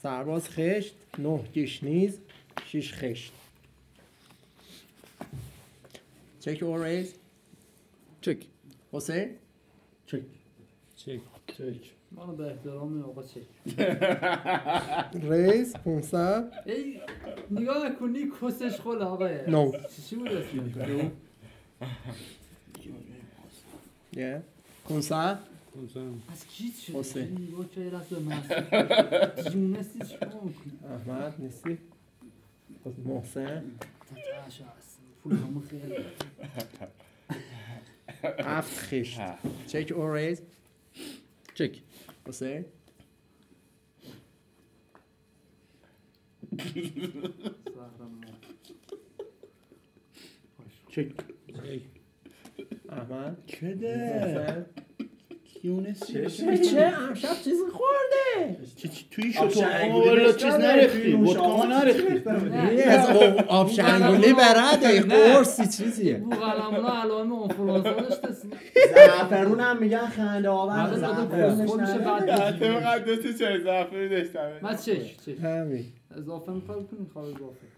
سرباز خشت، 9 گشنیز، 6 خشت. چک اور ریز؟ چک. حسین؟ چک. منو به احترام آقا چک. ریز 500. ای نگاه نکنی کسش خل آقای. نو. چی بود اسمش؟ یه 500. از کی چه؟ حسین. نگاه که رفت به محصول. جونستی چی کنی؟ احمد نیستی؟ محسن؟ تتعش هست. پول همون خیلی. 7 خشت. چک اور ریز؟ چک. حسین؟ چک. احمد؟ کده یونس چه امشب چیزی خورده؟ توی شطور والا چیز نرختی ودکا نرختی از آب شنگولی برده قرصی چیزیه. بو قلمونا علائم آنفولانزا داشته. زعفرون هم میگن خنده آور. بعد زعفرونش خودش نره. بعد فقط 2 تا چای زعفرونی داشتم. من چک همین اضافه میخواد کنی خواه اضافه